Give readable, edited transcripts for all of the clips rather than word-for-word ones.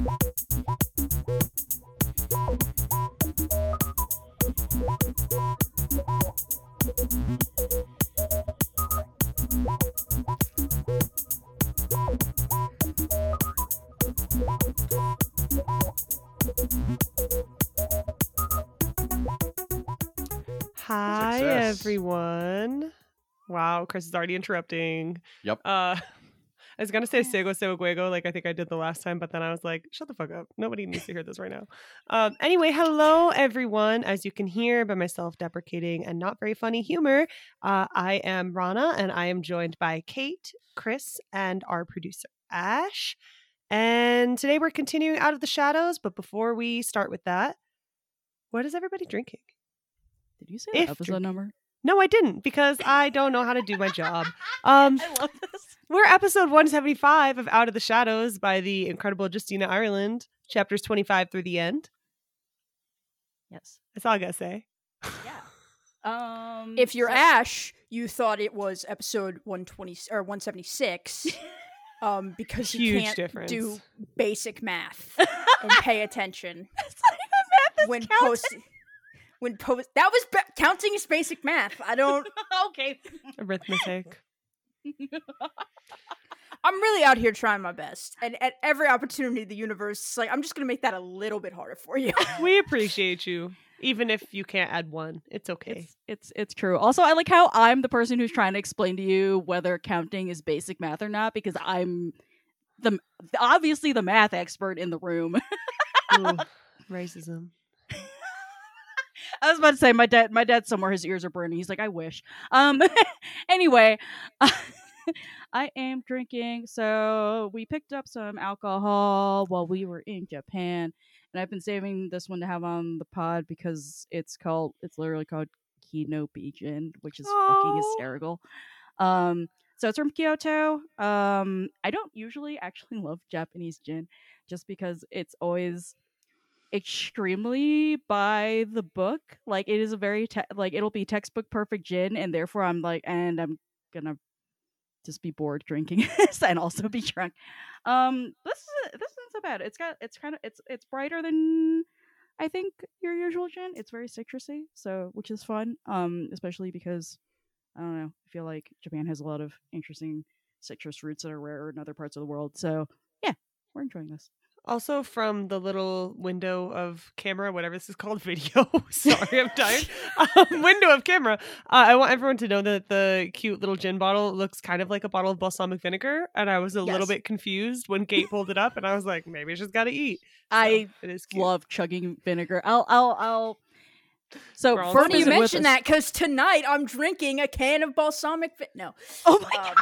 Hi, Success. everyone. Wow, Chris is already interrupting. Yep. I was going to say Sego Seguego like I think I did the last time, but then I was like, shut the fuck up. Nobody needs to hear this right now. Anyway, hello, everyone. As you can hear by my self-deprecating and not very funny humor, I am Rana, and I am joined by Kate, Chris, and our producer, Ash. And today we're continuing Out of the Shadows, but before we start with that, what is everybody drinking? Did you say the episode drinking. number? No, I didn't, because I don't know how to do my job. I love this. We're episode 175 of Out of the Shadows by the incredible Justina Ireland, chapters 25 through the end. Yes. That's all I gotta say. Yeah. If you're Ash, you thought it was episode 120 or 176 because you Huge can't difference. do basic math and pay attention. It's not even math, it's counting. That was counting is basic math. I don't. Okay. Arithmetic. I'm really out here trying my best, and at every opportunity, the universe is like, I'm just gonna make that a little bit harder for you. We appreciate you, even if you can't add one. It's okay. It's true. Also, I like how I'm the person who's trying to explain to you whether counting is basic math or not, because I'm obviously the math expert in the room. Ooh, racism. I was about to say my dad's somewhere, his ears are burning. He's like, I wish. Anyway, I am drinking. So we picked up some alcohol while we were in Japan, and I've been saving this one to have on the pod because it's literally called Kinopi Gin, which is fucking hysterical. So it's from Kyoto. I don't usually actually love Japanese gin just because it's always extremely by the book. Like, it is a very it'll be textbook perfect gin, and therefore I'm gonna just be bored drinking this and also be drunk. This isn't so bad. It's brighter than I think your usual gin. It's very citrusy, so which is fun. Especially because I don't know, I feel like Japan has a lot of interesting citrus fruits that are rare in other parts of the world. So yeah, we're enjoying this. Also, from the little window of camera, whatever this is called, video. Sorry, I'm tired. Window of camera. I want everyone to know that the cute little gin bottle looks kind of like a bottle of balsamic vinegar, and I was a little bit confused when Kate pulled it up, and I was like, maybe she's got to eat. So, I it is cute. love chugging vinegar. I'll. So We're all Burp Funny you isn't with mention us. that because tonight I'm drinking a can of balsamic. No. Oh my god.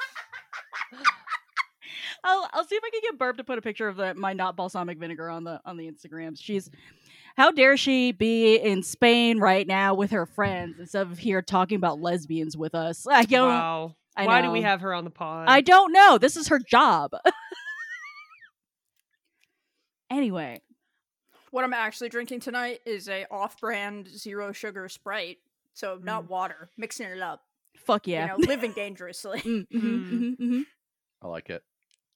I'll see if I can get Burp to put a picture of my not balsamic vinegar on the Instagrams. How dare she be in Spain right now with her friends instead of here talking about lesbians with us? I don't. Wow. I Why do know. we have her on the pod? I don't know. This is her job. Anyway, What I'm actually drinking tonight is a off-brand zero sugar Sprite. So not water, mixing it up. fuck yeah. You know, living dangerously. I like it.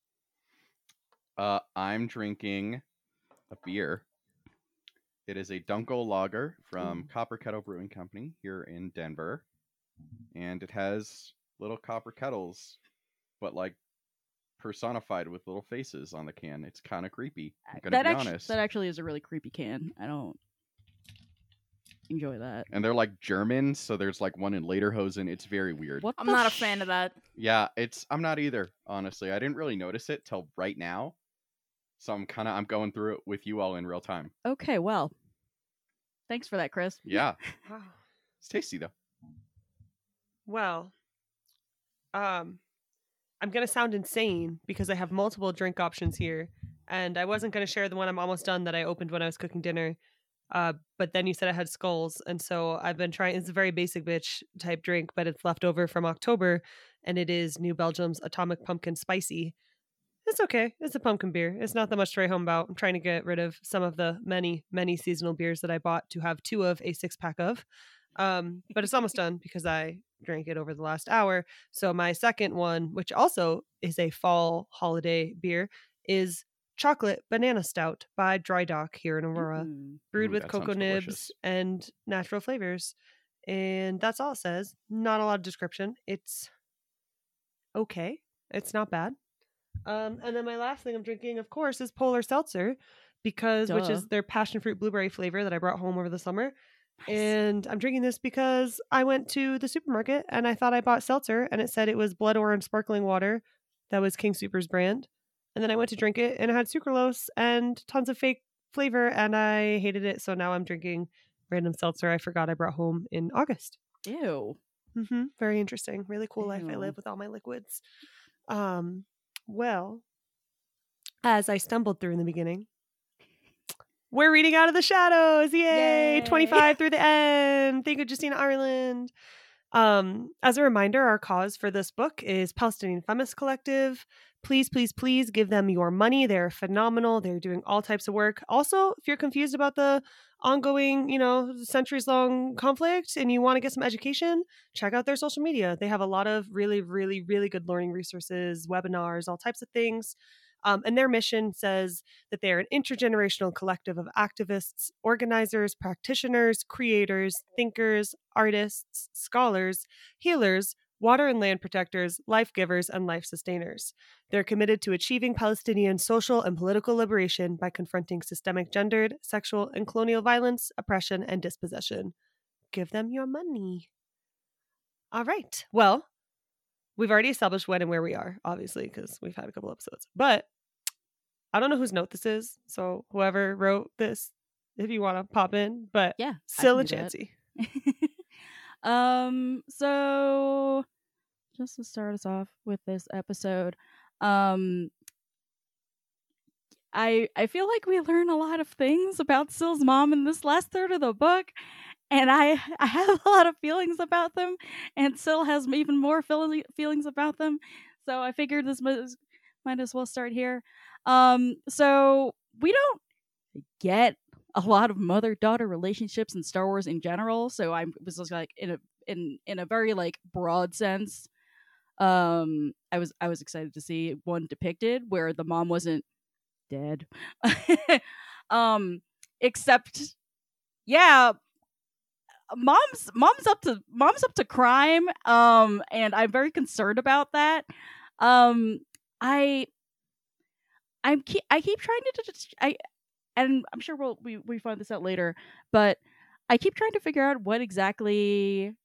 I'm drinking a beer. It is a Dunkel Lager from Copper Kettle Brewing Company here in Denver. And it has little copper kettles, but like personified with little faces on the can. It's kind of creepy. I'm gonna be honest. That actually is a really creepy can. I don't enjoy that. And they're like German, so there's like one in Lederhosen. It's very weird. What I'm the not a fan of that. Yeah, I'm not either, honestly. I didn't really notice it till right now. So I'm going through it with you all in real time. Okay, well. Thanks for that, Chris. Yeah. Wow. It's tasty though. Well, I'm going to sound insane because I have multiple drink options here, and I wasn't going to share the one I'm almost done that I opened when I was cooking dinner. But then you said I had skulls, and so I've been trying. It's a very basic bitch type drink, but it's left over from October, and it is New Belgium's Atomic Pumpkin Spicy. It's okay. It's a pumpkin beer. It's not that much to write home about. I'm trying to get rid of some of the many, many seasonal beers that I bought to have 2 of a 6-pack of. But it's almost done because I drank it over the last hour. So my second one, which also is a fall holiday beer, is chocolate banana stout by Dry Dock here in Aurora, brewed Ooh, with that cocoa sounds nibs delicious. and natural flavors. And that's all it says. Not a lot of description. It's okay. It's not bad. And then my last thing I'm drinking, of course, is Polar Seltzer, which Duh. is their passion fruit blueberry flavor that I brought home over the summer. Nice. And I'm drinking this because I went to the supermarket and I thought I bought seltzer and it said it was blood orange sparkling water. That was King Super's brand. And then I went to drink it and it had sucralose and tons of fake flavor and I hated it. So now I'm drinking random seltzer I forgot I brought home in August. Ew. Very interesting. Really cool life I Ew. live with all my liquids. Well, as I stumbled through in the beginning, we're reading Out of the Shadows. Yay! Yay. 25 through the end. Thank you, Justina Ireland. As a reminder, our cause for this book is Palestinian Feminist Collective. Please, please, please give them your money. They're phenomenal. They're doing all types of work. Also, if you're confused about the ongoing, centuries-long conflict and you want to get some education, check out their social media. They have a lot of really, really, really good learning resources, webinars, all types of things. And their mission says that they are an intergenerational collective of activists, organizers, practitioners, creators, thinkers, artists, scholars, healers, water and land protectors, life givers, and life sustainers. They're committed to achieving Palestinian social and political liberation by confronting systemic gendered, sexual, and colonial violence, oppression, and dispossession. Give them your money. All right. Well, we've already established when and where we are, obviously, because we've had a couple episodes. But I don't know whose note this is, so whoever wrote this, if you want to pop in, but Yeah, still I a can do chancey. So just to start us off with this episode, I feel like we learn a lot of things about Syl's mom in this last third of the book, and I have a lot of feelings about them, and Syl has even more feelings about them. So I figured this might as well start here. So we don't get a lot of mother-daughter relationships in Star Wars in general. So I was just like in a very like broad sense. I was excited to see one depicted where the mom wasn't dead. Except mom's up to crime. And I'm very concerned about that. I keep trying to and I'm sure we find this out later, but I keep trying to figure out what exactly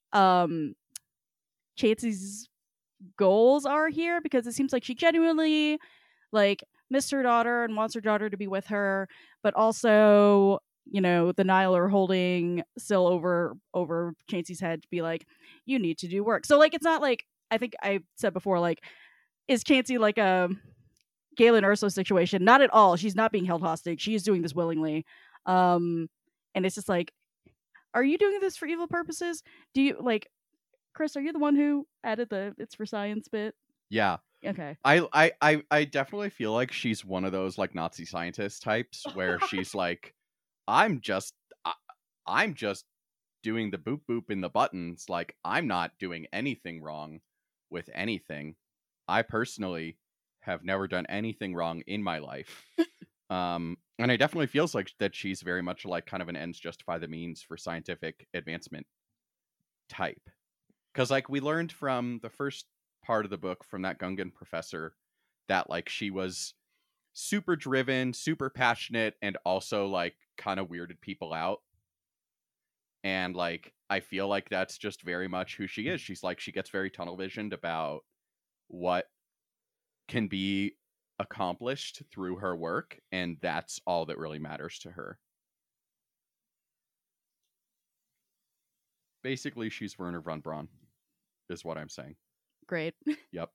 Chansey's goals are here, because it seems like she genuinely like missed her daughter and wants her daughter to be with her, but also, the Nile are holding Syl over Chansey's head to be like, you need to do work. So like, it's not like, I think I said before, like, is Chansey like a Galen Erso situation? Not at all. She's not being held hostage. She is doing this willingly. And it's just like, are you doing this for evil purposes? Do you like, Chris, are you the one who added the "it's for science" bit? Yeah. Okay. I definitely feel like she's one of those like Nazi scientist types where she's like, I'm just doing the boop boop in the buttons. Like, I'm not doing anything wrong with anything. I personally have never done anything wrong in my life. And it definitely feels like that she's very much like kind of an ends justify the means for scientific advancement type. Because like we learned from the first part of the book from that Gungan professor that like she was super driven, super passionate, and also like kind of weirded people out. And like I feel like that's just very much who she is. She's like, she gets very tunnel visioned about what can be accomplished through her work, and that's all that really matters to her. Basically, she's Werner von Braun, is what I'm saying. Great. Yep.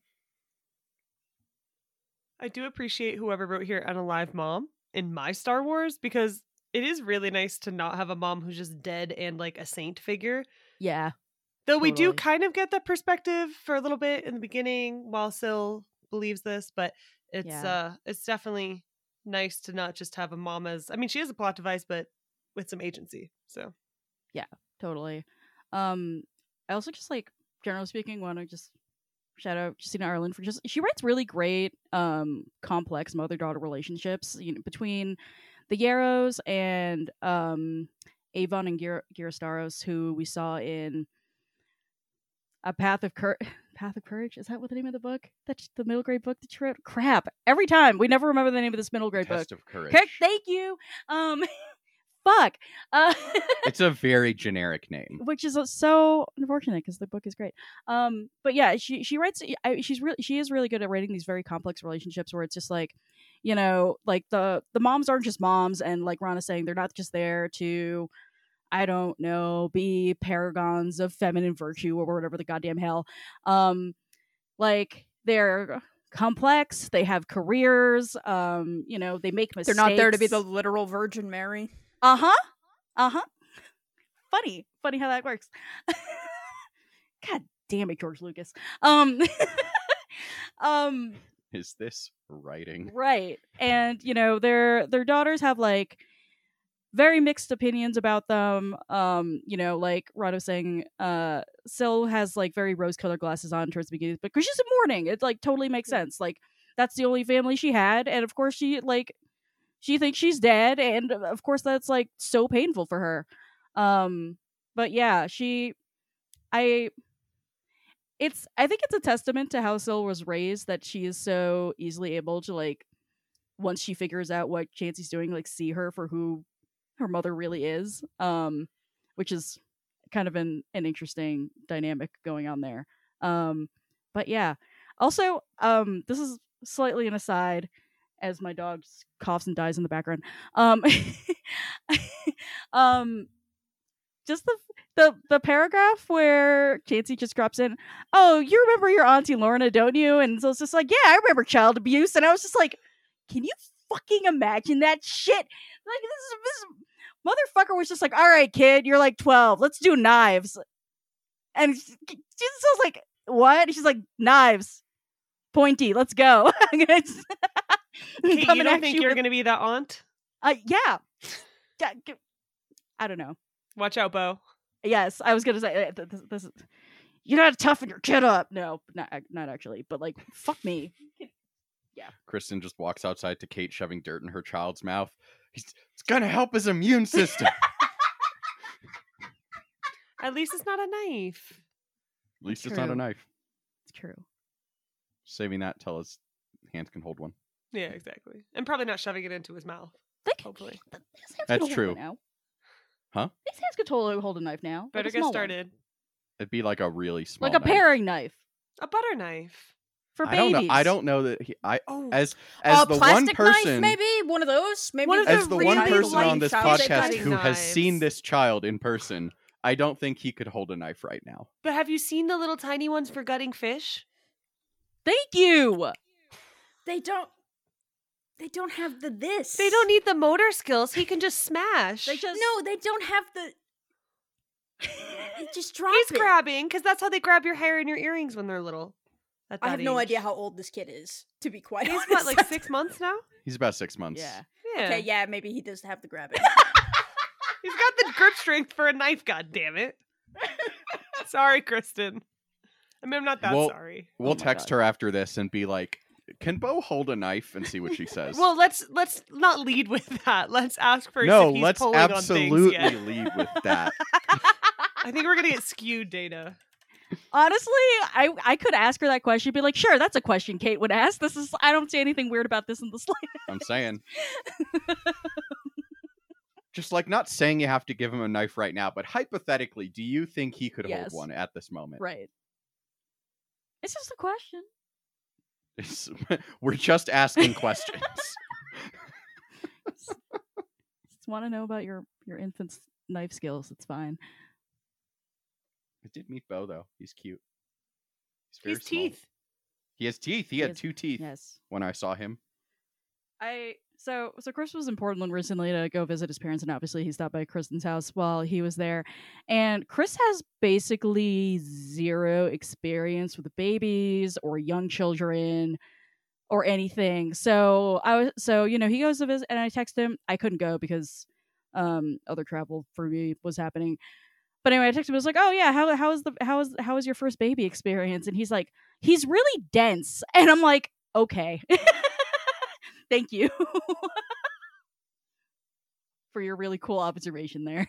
I do appreciate whoever wrote here an alive mom in my Star Wars, because it is really nice to not have a mom who's just dead and like a saint figure. Yeah. Though we do Totally. kind of get that perspective for a little bit in the beginning while Syl believes this, but it's definitely nice to not just have a mom as, I mean, she is a plot device, but with some agency. So Yeah, totally. I also just like, generally speaking, want to just shout out Justina Ireland for just she writes really great complex mother-daughter relationships, between the Yarrows and Avon and Girastaros, who we saw in A Path of Courage. Is that what the name of the book? That's the middle grade book that you wrote? Crap. Every time. We never remember the name of this middle grade Test book. of Courage. Okay, thank you. Fuck. It's a very generic name. Which is so unfortunate because the book is great. But yeah, she writes. She is really good at writing these very complex relationships where it's just like, like the moms aren't just moms, and like Ron is saying, they're not just there to, I don't know, be paragons of feminine virtue or whatever the goddamn hell. Like they're complex. They have careers. They make mistakes. They're not there to be the literal Virgin Mary. Funny how that works. God damn it, George Lucas. Is this writing? Right. And their daughters have like very mixed opinions about them. Like Rod was saying, Syl has like very rose-colored glasses on towards the beginning, but because she's in mourning, it like totally makes sense. Like that's the only family she had, and of course she thinks she's dead, and of course that's like so painful for her. But yeah, I think it's a testament to how Syl was raised that she is so easily able to, like, once she figures out what Chansey's doing, like, see her for who her mother really is, which is kind of an interesting dynamic going on there. But yeah, also, this is slightly an aside, as my dog just coughs and dies in the background. Just the paragraph where Chansey just drops in, "Oh, you remember your Auntie Lorna, don't you?" And so it's just like, "Yeah, I remember child abuse." And I was just like, can you fucking imagine that shit? Like this motherfucker was just like, "All right, kid, you're like 12. Let's do knives." And Jesus was like, "What?" And she's like, "Knives. Pointy. Let's go." You don't think you're going to be that aunt? Yeah. I don't know. Watch out, Bo. Yes, I was gonna say this is, you gotta toughen your kid up. No, not actually, but like, fuck me. Yeah. Kristen just walks outside to Kate shoving dirt in her child's mouth. It's gonna help his immune system. At least it's not a knife. At least it's not a knife. It's true. Saving that till his hands can hold one. Yeah, exactly. And probably not shoving it into his mouth. Hopefully. That's true. Huh? His hands could totally hold a knife now. Better get started. It'd be like a really small like a paring knife. A butter knife. For babies. I don't know that as a the plastic one person knife, maybe one of those. Maybe as the one person on this podcast cutting who has knives. seen this child in person, I don't think he could hold a knife right now. But have you seen the little tiny ones for gutting fish? Thank you. They don't have this. They don't need the motor skills. He can just smash. They don't have the. They just drop He's it. grabbing because that's how they grab your hair and your earrings when they're little. I have no idea how old this kid is, to be quite honest. He's what, like 6 months now? He's about 6 months. Yeah. Okay, yeah, maybe he does have the grabbing. He's got the grip strength for a knife, god damn it. Sorry, Kristen. I mean, I'm not that sorry. We'll text her after this and be like, "Can Bo hold a knife?" and see what she says. Well, let's not lead with that. Let's ask first no, if he's let's pulling on things absolutely yet. lead with that. I think we're gonna get skewed data. Honestly, I could ask her that question. Be like, "Sure, that's a question Kate would ask. I don't see anything weird about this in the slightest." I'm saying. Just like not saying you have to give him a knife right now, but hypothetically, do you think he could hold one at this moment? Right. It's just a question. We're just asking questions. Just want to know about your infant's knife skills. It's fine. I did meet Bo though. He's cute. He's very He's small. teeth. He has teeth. He had 2 teeth Yes. when I saw him. So Chris was in Portland recently to go visit his parents, and obviously he stopped by Kristen's house while he was there. And Chris has basically zero experience with babies or young children or anything. So he goes to visit, and I text him. I couldn't go because other travel for me was happening. But anyway, I texted him. I was like, "Oh yeah, how was your first baby experience?" And he's like, he's really dense. And I'm like, okay. Thank you for your really cool observation there.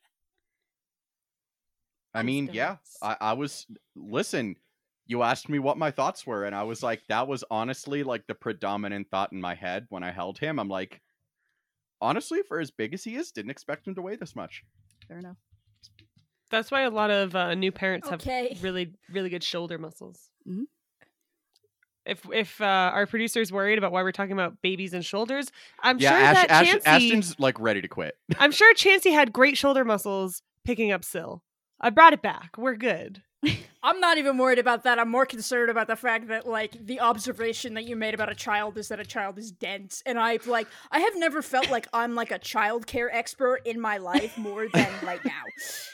I mean, yeah, I was, listen, you asked me what my thoughts were, and I was like, that was honestly like the predominant thought in my head when I held him. I'm like, honestly, for as big as he is, didn't expect him to weigh this much. Fair enough. That's why a lot of new parents Okay. have really, really good shoulder muscles. Mhm. If our producer's worried about why we're talking about babies and shoulders, I'm Yeah, sure that Chansey, Ashton's like ready to quit. I'm sure Chansey had great shoulder muscles picking up Syl. I brought it back. We're good. I'm not even worried about that. I'm more concerned about the fact that, like, the observation that you made about a child is that a child is dense. And I have never felt like I'm, like, a child care expert in my life more than right now.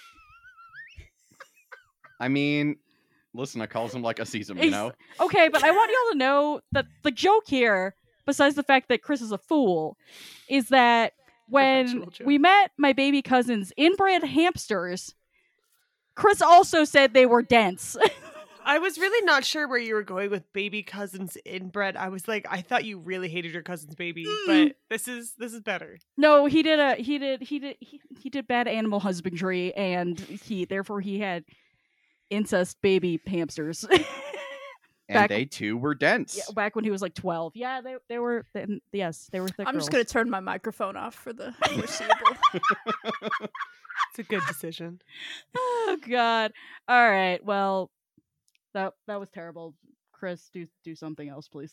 I mean, listen, I calls him like a sesame, you know? Okay, but I want y'all to know that the joke here, besides the fact that Chris is a fool, is that when Perpetual joke. we met my baby cousin's inbred hamsters, Chris also said they were dense. I was really not sure where you were going with baby cousins inbred. I was like, I thought you really hated your cousin's baby, but this is better. No, he did bad animal husbandry, and therefore he had incest baby hamsters. And Back- they too were dense. Yeah, back when he was like 12. Yeah, they were. Yes, they were thick I'm just girls. gonna turn my microphone off for the foreseeable. It's a good decision. Oh God! All right. Well, that was terrible. Chris, do something else, please.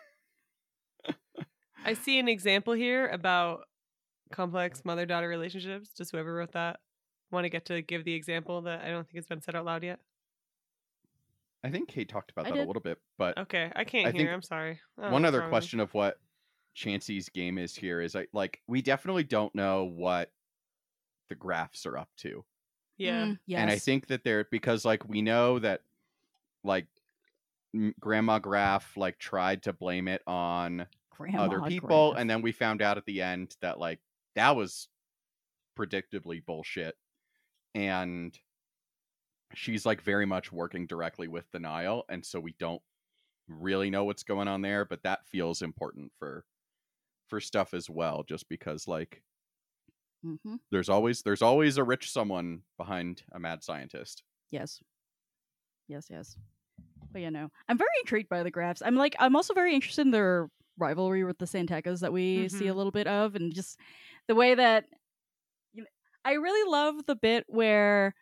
I see an example here about complex mother-daughter relationships. Does whoever wrote that want to get to give the example that I don't think has been said out loud yet? I think Kate talked about I that did. a little bit, but Okay, I can't I hear. think I'm sorry. Oh, one what's other wrong with me? question of what Chansey's game is here is we definitely don't know what the Graffs are up to. Yeah. Yes. And I think that they're, because like we know that like Grandma Graff like tried to blame it on Grandma other people, Graff. and then we found out at the end that like that was predictably bullshit, and she's like very much working directly with the Nile, and so we don't really know what's going on there, but that feels important for stuff as well, just because like Mhm. there's always a rich someone behind a mad scientist. Yes. But I'm very intrigued by the Graffs. I'm also very interested in their rivalry with the Santecas that we see a Mhm. little bit of, and just the way that I really love the bit where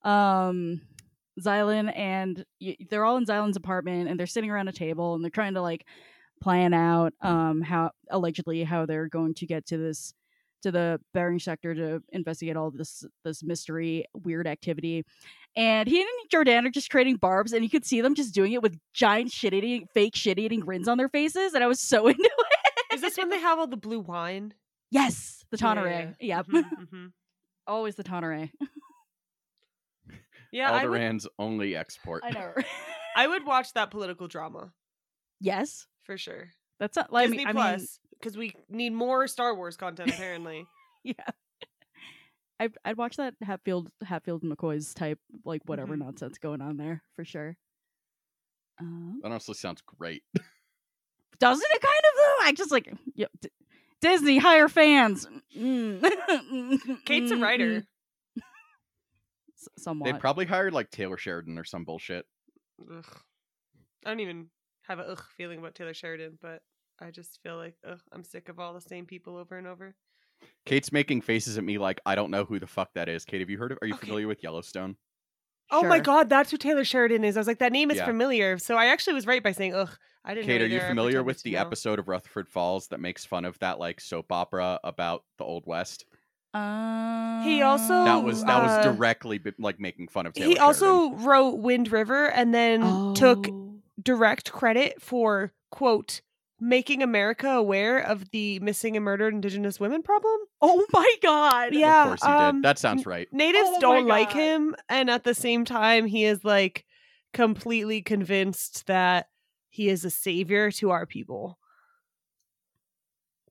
Xylan and they're all in Xylan's apartment and they're sitting around a table and they're trying to like plan out how they're going to get to the Bering sector to investigate all this mystery weird activity. And he and Jordan are just trading barbs, and you could see them just doing it with giant fake shit-eating grins on their faces, and I was so into it. Is this when they have all the blue wine? Yes, the Tonneray. Yeah. Yep. Mhm. Always the Tonneray. Yeah, I would, Alderaan's only export. I know. I would watch that political drama Yes. for sure. That's not like Disney Plus, because we need more Star Wars content apparently. yeah. I'd watch that Hatfield and McCoy's type, like whatever Mhm. nonsense going on there for sure. That honestly sounds great. Doesn't it kind of though? I just like Disney hire fans. Kate's a writer. Somewhat. They probably hired like Taylor Sheridan or some bullshit. Ugh. I don't even have a feeling about Taylor Sheridan, but I just feel like I'm sick of all the same people over and over. Kate's making faces at me like I don't know who the fuck that is. Kate, have you heard of? Are you Okay. familiar with Yellowstone? Oh my Sure. god, that's who Taylor Sheridan is. I was like, that name is Yeah. familiar. So I actually was right by saying, ugh, I didn't know Kate, are you either. I familiar pretended with to the know. episode of Rutherford Falls that makes fun of that like soap opera about the Old West? He also- That was uh, directly like making fun of Taylor He Sheridan. also wrote Wind River and then took direct credit for, quote, making America aware of the missing and murdered Indigenous women problem. Oh my god. Yeah. Of course he did. That sounds right. Natives Oh my don't like God. him, and at the same time, he is like completely convinced that he is a savior to our people.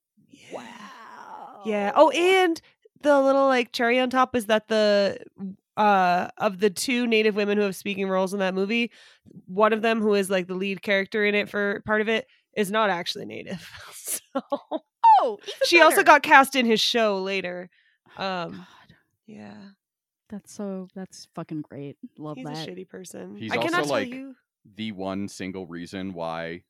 Wow. Yeah. Oh, and the little like cherry on top is that the of the two Native women who have speaking roles in that movie, one of them, who is like the lead character in it for part of it, is not actually Native. So Oh, even she also better. got cast in his show later. God, Yeah, that's fucking great. Love he's that. a shitty person. He's I also, cannot tell like, you. The one single reason why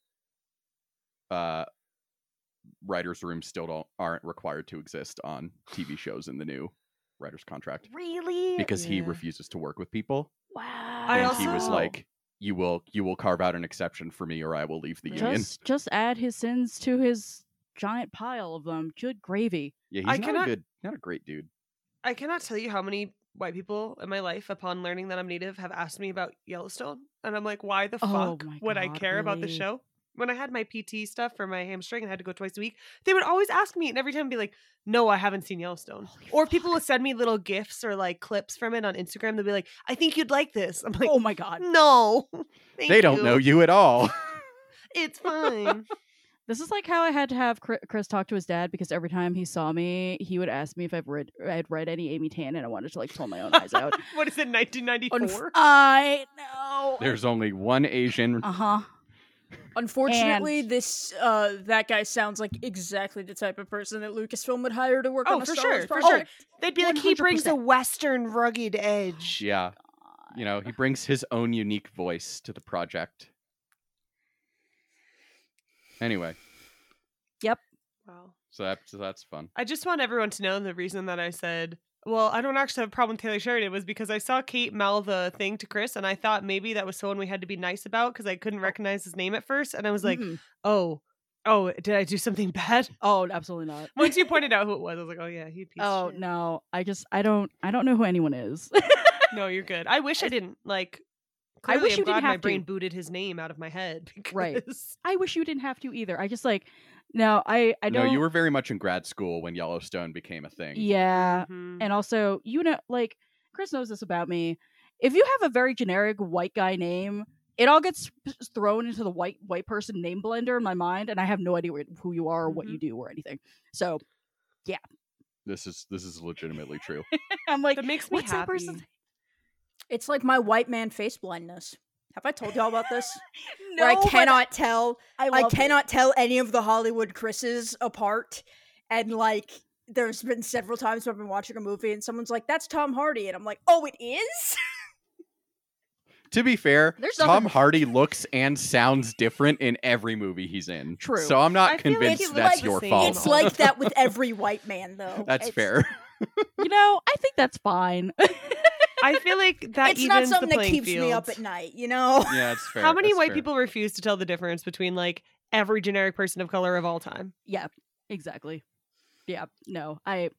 writers' rooms still aren't required to exist on TV shows in the new writer's contract, Really? because he Yeah. refuses to work with people. Wow. And he was also- like, you will carve out an exception for me or I will leave the union. just add his sins to his giant pile of them. Good gravy. Yeah, I he's not a great dude. I cannot tell you how many white people in my life, upon learning that I'm Native, have asked me about Yellowstone, and I'm like, why the Oh fuck my would I God, care about the really? show? When I had my PT stuff for my hamstring and had to go twice a week, they would always ask me, and every time I'd be like, no, I haven't seen Yellowstone. Holy Or people fuck. would send me little gifs or like clips from it on Instagram. They'd be like, I think you'd like this. I'm like, Oh my God. no. thank They don't know you at all. It's fine. This is like how I had to have Chris talk to his dad, because every time he saw me, he would ask me if I'd read any Amy Tan, and I wanted to like pull my own eyes out. What is it, 1994? I know. There's only one Asian. Uh-huh. Unfortunately, And- this that guy sounds like exactly the type of person that Lucasfilm would hire to work Oh, on a for Star Wars sure, for project. They'd be like, he brings a 100%. Western rugged edge. Yeah. You know, he brings his own unique voice to the project. Anyway, Wow. so that's fun. I just want everyone to know the reason that I said, well, I don't actually have a problem with Taylor Sheridan, was because I saw Kate mouth the thing to Chris, and I thought maybe that was someone we had to be nice about because I couldn't recognize his name at first. And I was like, Mhm. oh, did I do something bad? Oh, absolutely not. Once you pointed out who it was, I was like, oh yeah, he piece Oh of shit. no, I don't know who anyone is. No, you're good. I wish I didn't. Like, I clearly wish I'm you glad didn't my have brain to. booted his name out of my head. Because... Right. I wish you didn't have to either. I just like, no, I No, don't. you were very much in grad school when Yellowstone became a thing. Yeah, Mhm. and also, like Chris knows this about me. If you have a very generic white guy name, it all gets thrown into the white person name blender in my mind, and I have no idea who you are or what you do or anything. So This is legitimately true. I'm like, That makes me what's that happy. person's name? It's like my white man face blindness. Have I told y'all about this? No, Where I but cannot tell. I love it. cannot tell any of the Hollywood Chris's apart. And like, there's been several times where I've been watching a movie and someone's like, "That's Tom Hardy," and I'm like, "Oh, it is." To be fair, There's Tom nothing- Hardy looks and sounds different in every movie he's in. True. So I'm not I feel like convinced he looks that's the your same fault. It's like that with every white man, though. That's It's- fair. You know, I think that's fine. I feel like that It's not evens the something that playing keeps me up fields. at night, you know. Yeah, it's fair. How many That's white fair. people refuse to tell the difference between like every generic person of color of all time? Yeah, exactly. Yeah, no,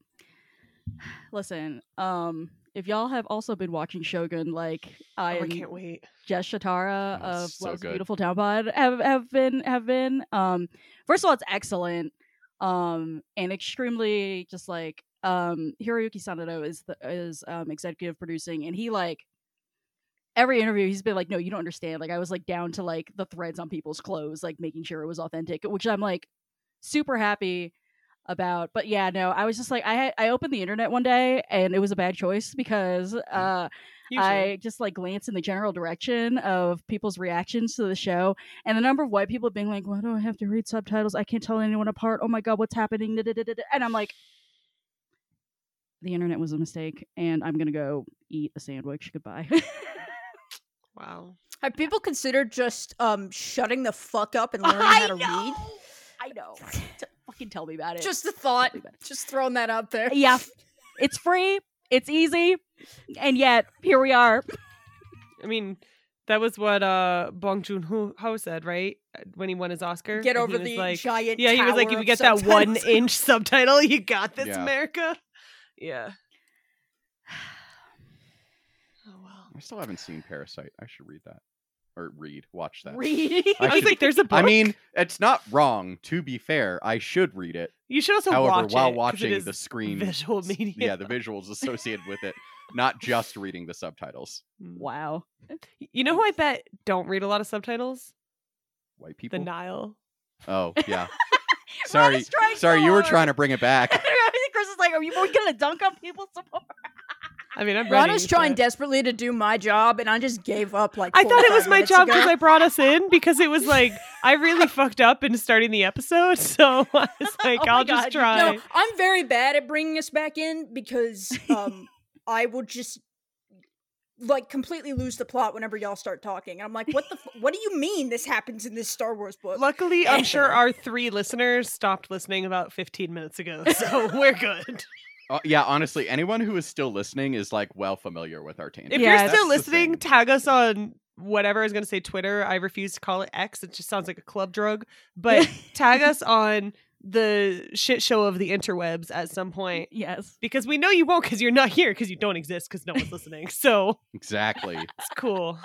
listen. If y'all have also been watching Shogun, like I Oh, I and can't wait. Jess Shatara Oh, of it's so Love's a good. Beautiful Town Pod have been. First of all, it's excellent. And extremely just like Hiroyuki Sanado is executive producing, and he like every interview he's been like, no, you don't understand. Like I was like down to like the threads on people's clothes, like making sure it was authentic, which I'm like super happy about. But yeah, no, I was just like I opened the internet one day and it was a bad choice because Usually. I just like glanced in the general direction of people's reactions to the show, and the number of white people being like, why do I have to read subtitles? I can't tell anyone apart. Oh my god, what's happening? And I'm like, the internet was a mistake, and I'm gonna go eat a sandwich. Goodbye. Wow. Have people considered just shutting the fuck up and learning how to read? I know. Fucking tell me about it. Just a thought. Tell me about it. Just throwing that out there. Yeah, it's free. It's easy, and yet here we are. I mean, that was what Bong Joon-ho said, right? When he won his Oscar. Get And over he was the like, giant. yeah, he was like, tower if you of get that subtitles. 1-inch subtitle, you got this, Yeah. America. Yeah. Oh well. I still haven't seen Parasite. I should read that. Or watch that. Read. I I was should- like, there's a book. I mean, it's not wrong, to be fair. I should read it. you should also However, watch while it, 'cause it watching is the screen, visual media. yeah, the visuals associated with it, not just reading the subtitles. Wow. You know who I bet don't read a lot of subtitles? White people. The Nile. Oh, yeah. Ron Sorry, is trying sorry, so you were hard. trying to bring it back. Chris is like, are you going to dunk on people some more? I mean, I'm ready. Rana's trying but- desperately to do my job, and I just gave up. Like I thought it 45 was my minutes job ago. because I brought us in because it was like I really fucked up in starting the episode, so I was like, Oh my I'll just God, try. No, I'm very bad at bringing us back in because I will just like completely lose the plot whenever y'all start talking. I'm like, what do you mean this happens in this Star Wars book? Luckily, I'm sure our 3 listeners stopped listening about 15 minutes ago, so we're good. Yeah, honestly, anyone who is still listening is like well familiar with Artane. If Yeah, you're still That's the listening, thing. tag us on whatever I was going to say Twitter. I refuse to call it X. It just sounds like a club drug. But tag us on the shit show of the interwebs at some point. Yes. Because we know you won't because you're not here because you don't exist because no one's listening. So Exactly. it's cool.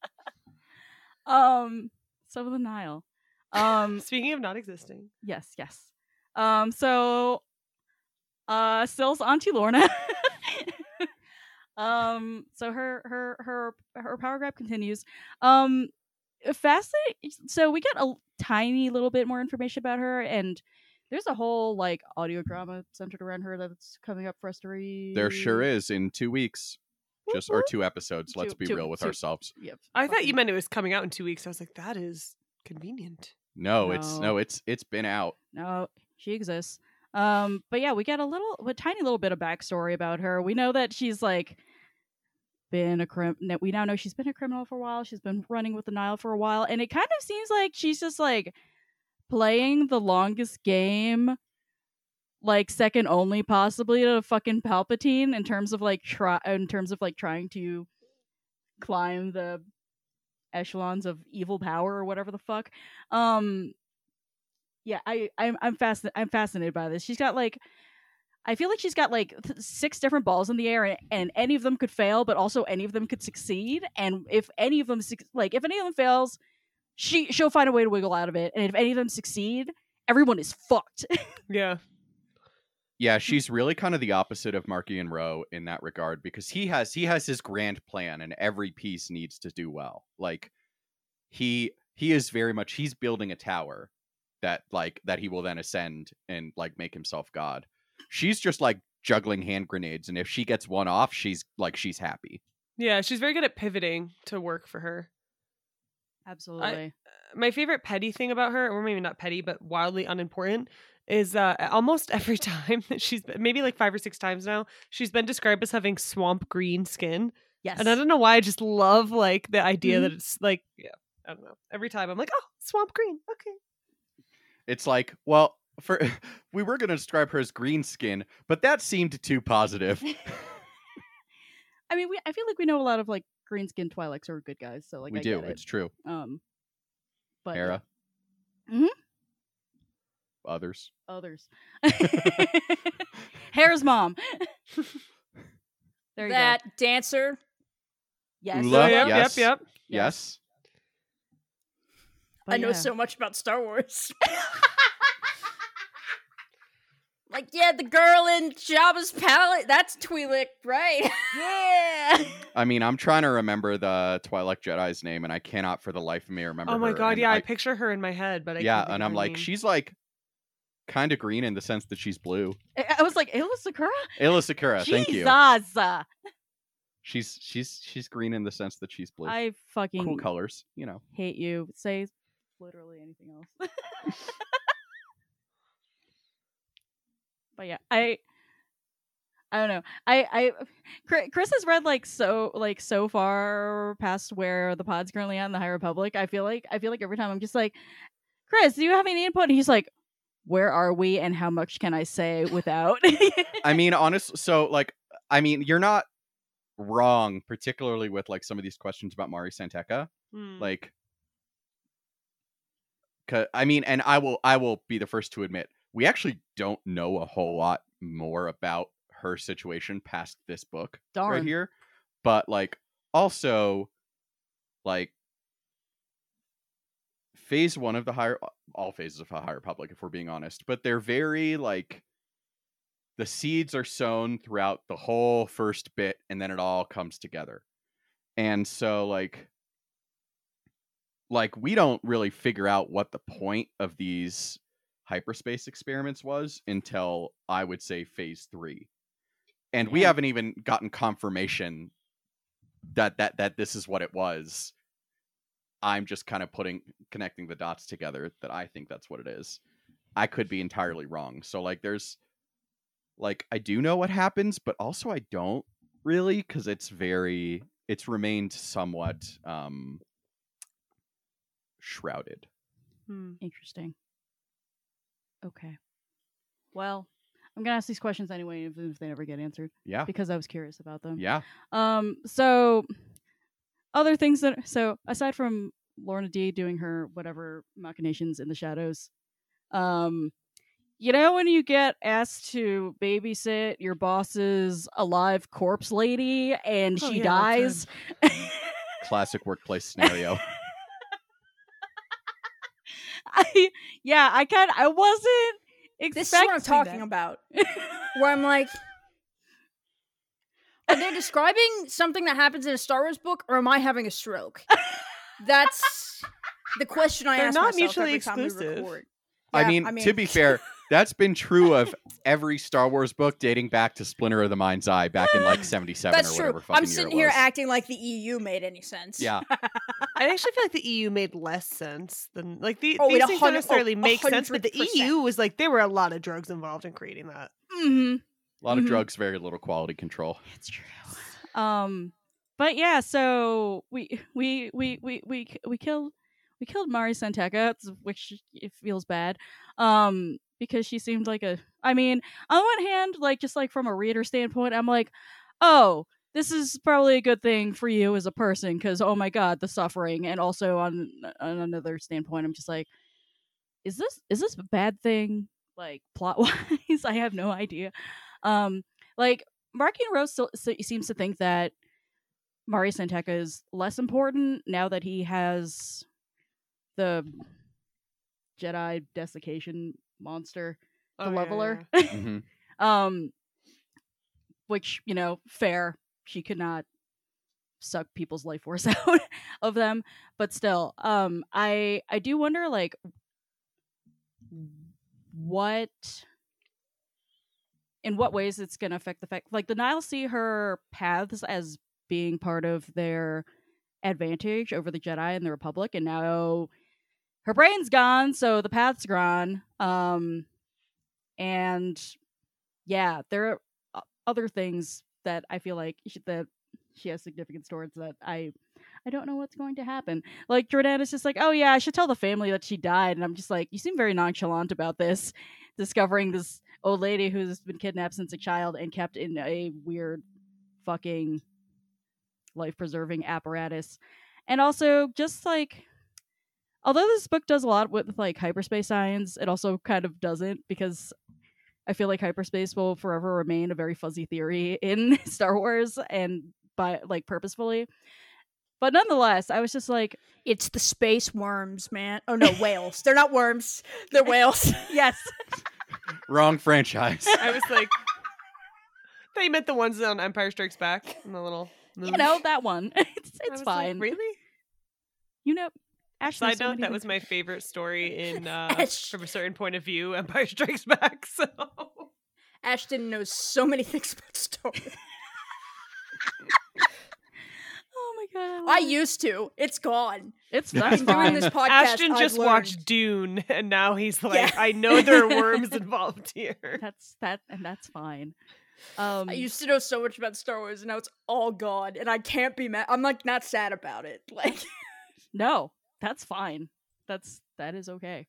So the Nile. Speaking of not existing. Yes. So Sill's Auntie Lorna. So her power grab continues. Fascinating. So we get a tiny little bit more information about her, and there's a whole like audio drama centered around her that's coming up for us to read. There sure is in 2 weeks. Just or 2 episodes, let's be real with ourselves. Yep. I thought you meant it was coming out in 2 weeks. I was like, that is convenient. No, No. it's been out. No, she exists. But yeah, we get a tiny little bit of backstory about her. We know that she's like been we now know she's been a criminal for a while. She's been running with the Nile for a while, and it kind of seems like she's just like playing the longest game, like second only possibly to fucking Palpatine in terms of like trying to climb the echelons of evil power or whatever the fuck. Yeah, I'm fascinated by this. She's got like, I feel like she's got like 6 different balls in the air, and any of them could fail, but also any of them could succeed. And if any of them fails, she'll find a way to wiggle out of it. And if any of them succeed, everyone is fucked. Yeah. Yeah, she's really kind of the opposite of Marky and Rowe in that regard because he has his grand plan and every piece needs to do well. Like he is very much he's building a tower that he will then ascend and like make himself god. She's just like juggling hand grenades, and if she gets one off, she's happy. Yeah, she's very good at pivoting to work for her. Absolutely. My favorite petty thing about her, or maybe not petty, but wildly unimportant, is almost every time that she's been, maybe like 5 or 6 times now, she's been described as having swamp green skin. Yes. And I don't know why, I just love like the idea that it's like, yeah, I don't know. Every time I'm like, oh, swamp green. Okay. It's like, well, we were going to describe her as green skin, but that seemed too positive. I mean, I feel like we know a lot of like green skinned Twi'leks are good guys, so like We I do. get it. It's true. But Hera. Mhm. Others. others. Hera's mom. There you That go. dancer. Yes. Ula, Yep, yes. yep. Yes. But I know yeah. so much about Star Wars. Like, yeah, the girl in Jabba's palace. That's Twi'lek, right? Yeah. I mean, I'm trying to remember the Twi'lek Jedi's name, and I cannot for the life of me remember. Oh my her, god, and yeah, I picture her in my head, but I can't think and of I'm her like, name. she's like kind of green in the sense that she's blue. I was like, Ayla Sakura? Ayla Sakura, thank you. Jesus. She's green in the sense that she's blue. I fucking Cool colors, you know. hate you. Say literally anything else. But yeah, I don't know. Chris has read like so far past where the pod's currently at in the High Republic. I feel like every time I'm just like, Chris, do you have any input? And he's like, where are we and how much can I say without? I mean, honestly, so like, I mean, you're not wrong, particularly with like some of these questions about Mari Santeca. Like, I mean, and I will be the first to admit, we actually don't know a whole lot more about her situation past this book Darn. right here. But like, also, like, phase 1 of all phases of the High Republic, if we're being honest, but they're very like, the seeds are sown throughout the whole first bit, and then it all comes together. And so like we don't really figure out what the point of these hyperspace experiments was until I would say phase 3. And we Man. haven't even gotten confirmation that this is what it was. I'm just kind of connecting the dots together that I think that's what it is. I could be entirely wrong. So like there's like I do know what happens, but also I don't really, because it's remained somewhat shrouded. Interesting. Okay. Well, I'm gonna ask these questions anyway, even if they never get answered, Yeah. because I was curious about them. Yeah. So other things aside from Lorna D doing her whatever machinations in the shadows, you know when you get asked to babysit your boss's alive corpse lady and Oh, she yeah, all the dies? Classic workplace scenario. I wasn't expecting This is what I'm talking that. about. Where I'm like, are they describing something that happens in a Star Wars book, or am I having a stroke? That's the question I They're ask not myself mutually every time we exclusive. record. I Yeah, mean, to be fair, that's been true of every Star Wars book dating back to Splinter of the Mind's Eye back in like 77 that's or true. whatever fucking I'm year sitting it here was. acting like the EU made any sense. Yeah. I actually feel like the EU made less sense than like Oh, these it things don't necessarily make sense, but the 100%. EU was like there were a lot of drugs involved in creating that. Mm-hmm. A lot of Mhm. drugs, very little quality control. It's true. But yeah, so we killed Mari Santeca, which it feels bad. Because she seemed like I mean, on one hand, like just like from a reader standpoint, I'm like, oh, this is probably a good thing for you as a person, because oh my god, the suffering. And also on another standpoint, I'm just like, is this a bad thing? Like plot wise, I have no idea. Like Marky Rose still seems to think that Mari Santeca is less important now that he has the Jedi desiccation monster, the Oh, yeah, leveler. yeah. hmm Which, you know, fair. She could not suck people's life force out of them, but still, I do wonder, like, in what ways it's going to affect the fact, like, the Nile see her paths as being part of their advantage over the Jedi and the Republic, and now her brain's gone, so the path's gone. And yeah, there are other things that I feel like that she has significance towards that I don't know what's going to happen. Like Jordan is just like, oh yeah, I should tell the family that she died, and I'm just like, you seem very nonchalant about this, discovering this old lady who's been kidnapped since a child and kept in a weird fucking life-preserving apparatus. And also just like, although this book does a lot with like hyperspace science, it also kind of doesn't, because I feel like hyperspace will forever remain a very fuzzy theory in Star Wars, and by like purposefully. But nonetheless, I was just like, It's the space worms, man. Oh no, whales. They're not worms. They're whales. yes. Wrong franchise. I was like, they meant the ones on Empire Strikes Back in the little movie. You know, that one. I It's was fine. Like, really? You know, Ash knows Side so note, many that was things. my favorite story in Ash. from a certain point of view, Empire Strikes Back. So Ashton knows so many things about Star Wars. Oh my god. I love it. used to. It's gone. It's I've that's Been doing fine. this podcast. Ashton I've just learned. watched Dune, and now he's like, Yeah. I know there are worms involved here. That's fine. I used to know so much about Star Wars, and now it's all gone, and I can't be mad. I'm like not sad about it. Like, No, that's fine. That is okay.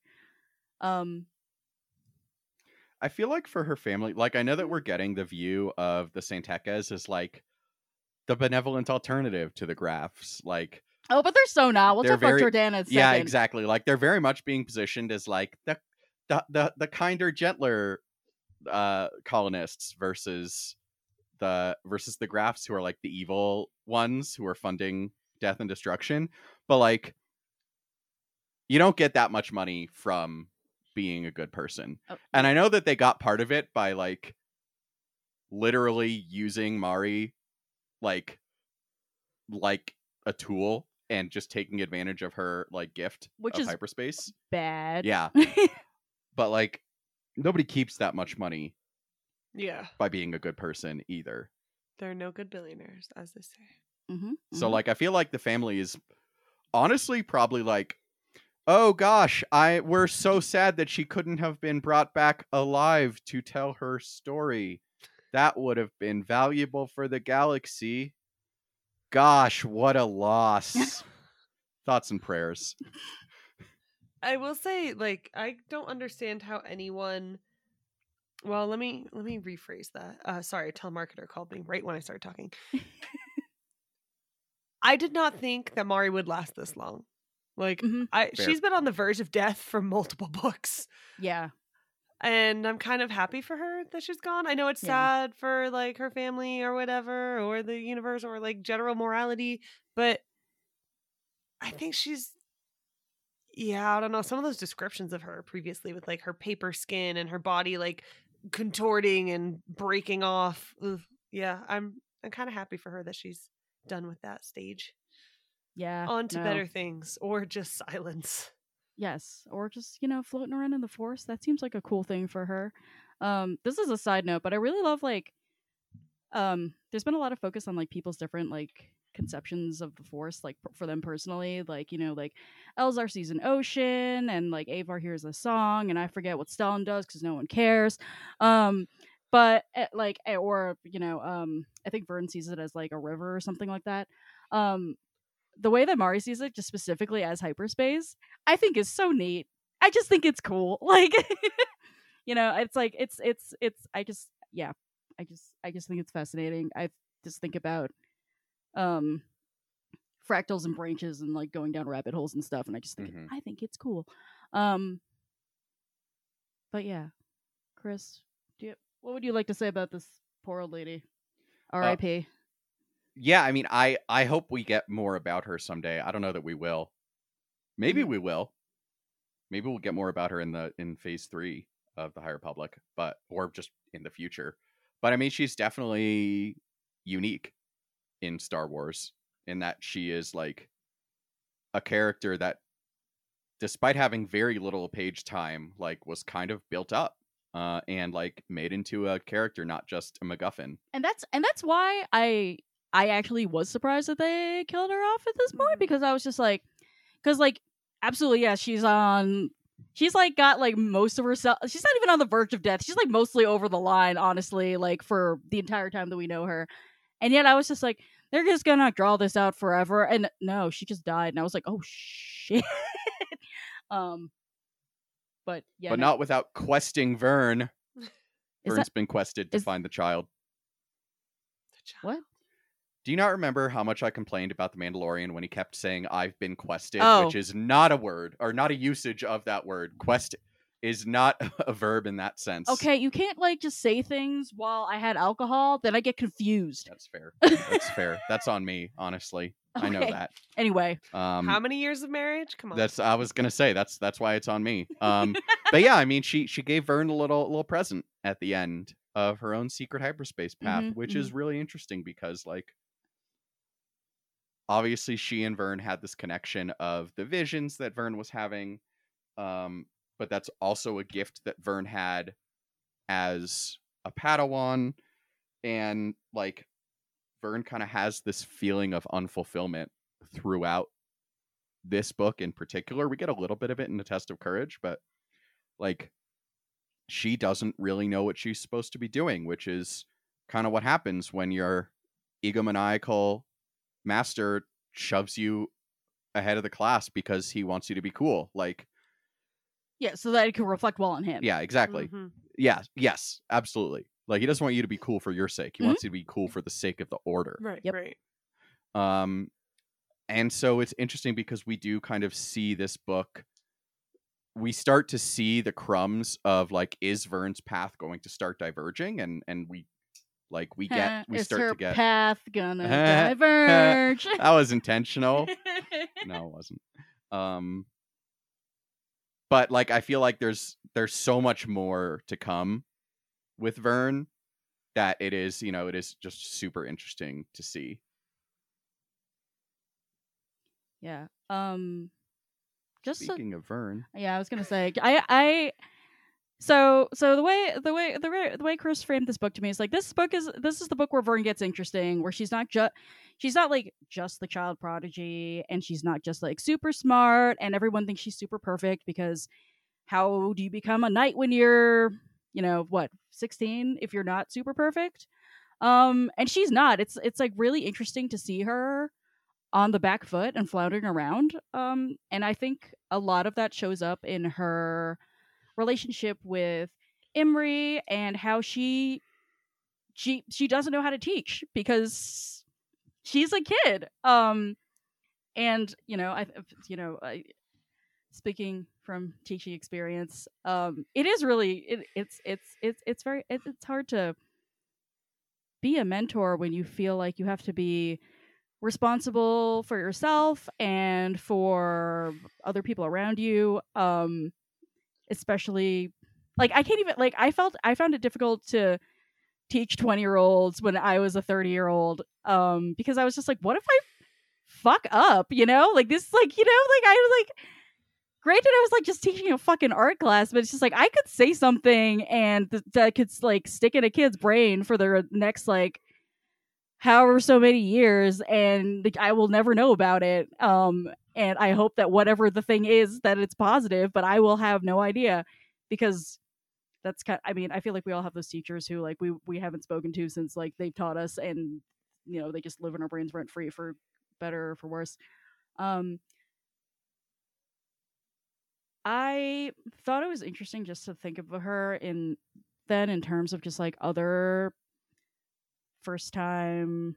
I feel like for her family, like I know that we're getting the view of the Santecas as like the benevolent alternative to the Graphs. Like, Oh, but they're so not. We'll They're talk about very- Jordan in a second. yeah, exactly. Like they're very much being positioned as like the kinder, gentler colonists versus the Graphs, who are like the evil ones who are funding death and destruction. But like, you don't get that much money from being a good person. Oh, And I know that they got part of it by like literally using Mari like a tool and just taking advantage of her like gift Which of is hyperspace. bad. Yeah. But like nobody keeps that much money Yeah. by being a good person either. There are no good billionaires, as they say. Mm-hmm. So like I feel like the family is honestly probably like, oh gosh, we're so sad that she couldn't have been brought back alive to tell her story. That would have been valuable for the galaxy. Gosh, what a loss. Thoughts and prayers. I will say, like, I don't understand how anyone. Well, let me rephrase that. Sorry, a telemarketer called me right when I started talking. I did not think that Mari would last this long. Like, Mhm. Fair. she's been on the verge of death for multiple books, Yeah. and I'm kind of happy for her that she's gone. I know it's Yeah. sad for like her family or whatever, or the universe, or like general morality, but I think she's. Yeah, I don't know. Some of those descriptions of her previously with like her paper skin and her body like contorting and breaking off. Ugh. Yeah, I'm kind of happy for her that she's done with that stage. Yeah. On to no. better things or just silence. Yes, or just floating around in the forest. That seems like a cool thing for her. This is a side note, but I really love like there's been a lot of focus on like people's different like conceptions of the force, like for them personally, like like Elzar sees an ocean and like Avar hears a song, and I forget what Stellan does because no one cares. But I think Vern sees it as like a river or something like that. The way that Mari sees it, just specifically as hyperspace, I think is so neat. I just think it's cool. Like, it's like it's I just think it's fascinating. I just think about fractals and branches and like going down rabbit holes and stuff, and I just think Mhm. I think it's cool. But yeah, Chris, what would you like to say about this poor old lady? R.I.P. Yeah, I mean, I hope we get more about her someday. I don't know that we will. Maybe we will. Maybe we'll get more about her in phase 3 of the High Republic, or just in the future. But I mean, she's definitely unique in Star Wars in that she is like a character that, despite having very little page time, like was kind of built up and like made into a character, not just a MacGuffin. And that's why I actually was surprised that they killed her off at this point, because I was just like, because like absolutely yeah, she's like got like most of herself. She's not even on the verge of death. She's like mostly over the line, honestly, like for the entire time that we know her. And yet I was just like, they're just gonna draw this out forever. And no, she just died, and I was like, oh shit. But yeah, But not without questing Vern. Is Vern's been quested to find the child. What? Do you not remember how much I complained about The Mandalorian when he kept saying, I've been quested, Oh. which is not a word, or not a usage of that word. Quest is not a verb in that sense. Okay, you can't like just say things while I had alcohol, then I get confused. That's fair. That's fair. That's on me, honestly. I know Okay. that. Anyway. How many years of marriage? Come on. I was gonna say that's why it's on me. But yeah, I mean, she gave Vern a little present at the end of her own secret hyperspace path, which is really interesting because like obviously she and Vern had this connection of the visions that Vern was having, but that's also a gift that Vern had as a Padawan, and like Vern kind of has this feeling of unfulfillment throughout this book in particular. We get a little bit of it in The Test of Courage, but like she doesn't really know what she's supposed to be doing, which is kind of what happens when your egomaniacal master shoves you ahead of the class because he wants you to be cool. Like, yeah, so that it can reflect well on him. yeah, exactly. Mm-hmm. Yeah, yes, absolutely. Like he doesn't want you to be cool for your sake. He wants you to be cool for the sake of the order. Right. Yep. Right. And so it's interesting because we do kind of see this book. We start to see the crumbs of like, is Vern's path going to start diverging? And we Is start her to get path gonna diverge? That was intentional. No, it wasn't. But like I feel like there's so much more to come with Vern that it is just super interesting to see. Yeah. Just Speaking of Vern, yeah, I was gonna say I So the way Chris framed this book to me is like this is the book where Vern gets interesting, where she's not like just the child prodigy, and she's not just like super smart and everyone thinks she's super perfect, because how do you become a knight when you're, 16 if you're not super perfect? And she's not. It's like really interesting to see her on the back foot and floundering around. And I think a lot of that shows up in her relationship with Imri, and how she doesn't know how to teach because she's a kid. And I speaking from teaching experience, it is really it's very it's hard to be a mentor when you feel like you have to be responsible for yourself and for other people around you. Especially like I can't even like I found it difficult to teach 20-year-olds when I was a 30-year-old, because I was just like, what if I fuck up, like this, like, like I was like, granted I was like just teaching a fucking art class, but it's just like I could say something and that could like stick in a kid's brain for their next like however so many years, and like, I will never know about it. And I hope that whatever the thing is, that it's positive, but I will have no idea, because that's I feel like we all have those teachers who like we haven't spoken to since like they've taught us, and they just live in our brains rent free, for better or for worse. I thought it was interesting just to think of her in terms of just like other first time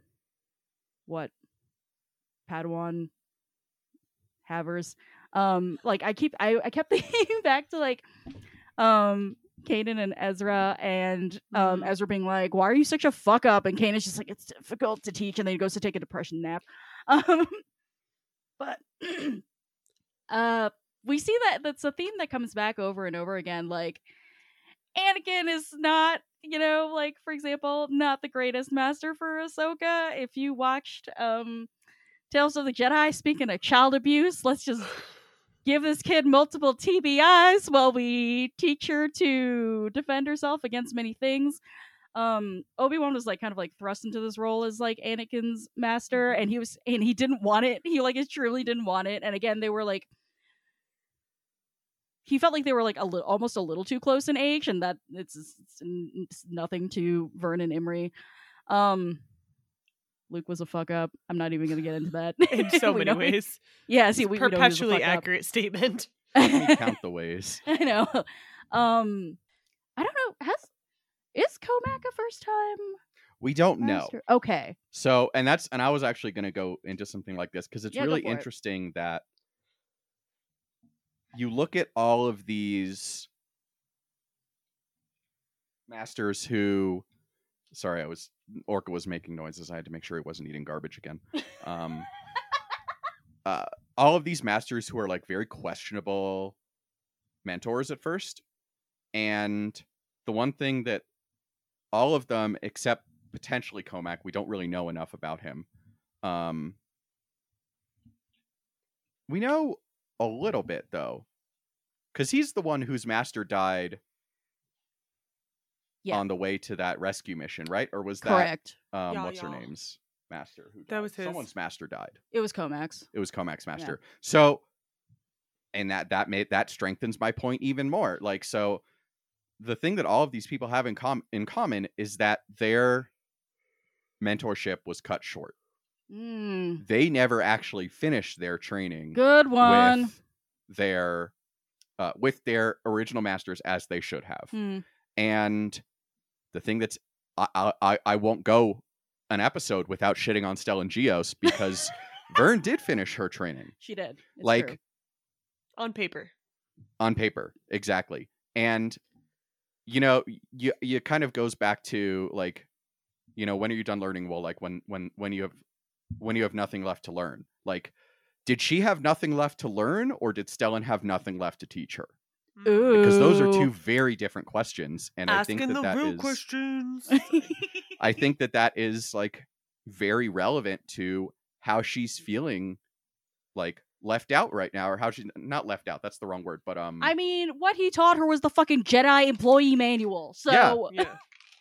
Padawan havers. Like I kept thinking back to like Kanan and Ezra, and Ezra being like, why are you such a fuck up? And Kanan's just like, it's difficult to teach, and then he goes to take a depression nap. But we see that's a theme that comes back over and over again. Like, Anakin is not, like, for example, not the greatest master for Ahsoka. If you watched Tales of the Jedi, speaking of child abuse, let's just give this kid multiple TBIs while we teach her to defend herself against many things. Obi-Wan was like kind of like thrust into this role as like Anakin's master, and he didn't want it. He like truly didn't want it. And again, they were like, he felt like they were like almost a little too close in age, and that it's nothing to Vern and Imri. Luke was a fuck up. I'm not even going to get into that. In so many ways. Yeah, see, we perpetually accurate statement. Let me count the ways. I know. I don't know. Is Comac a first time? We don't master? know. Okay. So, and I was actually going to go into something like this because it's really interesting that you look at all of these masters who, sorry, Orca was making noises. I had to make sure he wasn't eating garbage again. All of these masters who are like very questionable mentors at first. And the one thing that all of them, except potentially Comac, we don't really know enough about him. We know a little bit though, because he's the one whose master died on the way to that rescue mission, right? Or was that correct? What's her name's master? Who died? That was his. Someone's master died. It was Comac's. It was Comac's master. Yeah. So, and that strengthens my point even more. Like, so the thing that all of these people have in common is that their mentorship was cut short. They never actually finished their training. Good one. With their original masters, as they should have. And the thing that's I won't go an episode without shitting on Stellan Gios, because Vern did finish her training. She did. It's like true. On paper, exactly. And you kind of goes back to like, when are you done learning? Well, like when you have nothing left to learn. Like, did she have nothing left to learn, or did Stellan have nothing left to teach her? Ooh. Because those are two very different questions, and asking I think that real is questions. I think that is like very relevant to how she's feeling, like left out right now, or how she's not left out. That's the wrong word, but I mean, what he taught her was the fucking Jedi employee manual. So Yeah.